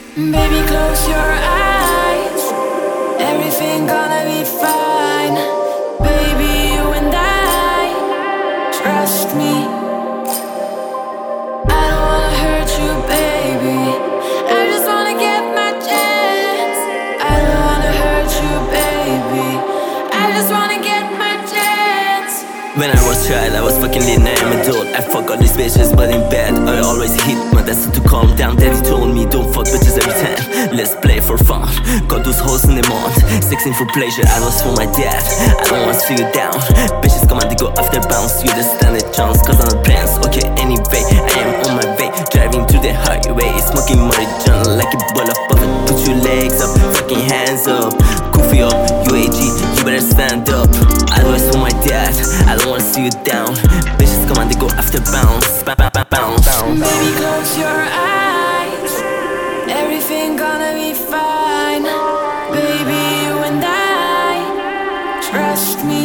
Baby, close your eyes. Everything gonna be fine. Baby, you and I, trust me. I don't wanna hurt you, baby. I just wanna get my chance. I don't wanna hurt you, baby. I just wanna get my chance. When I was child, I was fucking lit, now I'm adult. I fuck all these bitches, but in bed I always hit my dad to calm down. Daddy told me don't fuck bitches every time, let's play for fun. Got those hoes in the month, sexing for pleasure, I was for my dad. I don't wanna see you down, bitches come and they go after bounce. You just stand a chance, cause I'm a prince. Okay, anyway, I am on my way, driving to the highway, smoking marijuana like a ball of puppet. Put your legs up, fucking hands up, goofy up, UAG, you better stand up. Advice for my dad, I don't wanna see you down, bitches come and they go after bounce, bounce. Baby, close your eyes. Everything gonna be fine. Baby, you and I, trust me.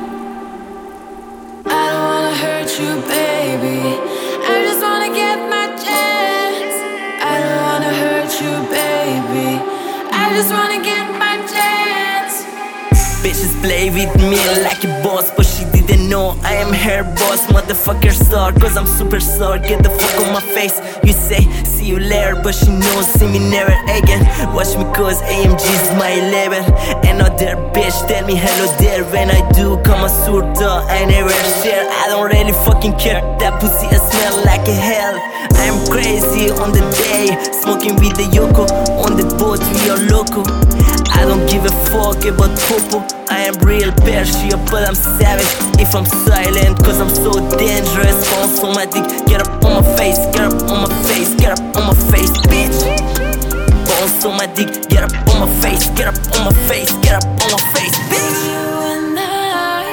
I don't wanna hurt you, baby. I just wanna get my chance. I don't wanna hurt you, baby. I just wanna get my chance. Bitches play with me like a boss, but she didn't know I am her boss. Motherfucker star, cause I'm superstar. Get the fuck on my face. You say, see you later, but she knows, see me never again. Watch me cause AMG's my label. Another bitch tell me hello there. When I do come a surta, I never share. I don't really fucking care, that pussy I smell like a hell. I'm crazy on the day, smoking with the Yoko. On the boat we are loco. I don't give a fuck about popo. I am real Persia, but I'm savage if I'm silent, cause I'm so dangerous. Bounce on my dick, get up on my face, get up on my face, get up on my face, bitch. Bounce on my dick, get up on my face, get up on my face, get up on my face, bitch. You and I,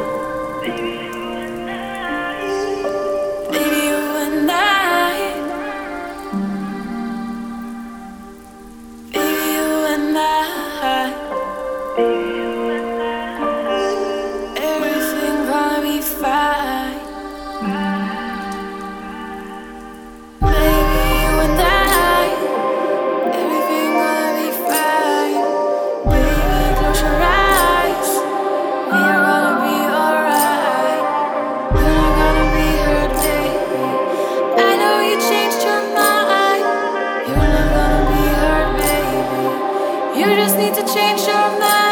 baby, you and I, baby, you and I. Everything gonna be fine. Baby, you and I, everything gonna be fine. Baby, close your eyes. We're gonna be alright. You're not gonna be hurt, baby. I know you changed your mind. You're not gonna be hurt, baby. You just need to change your mind.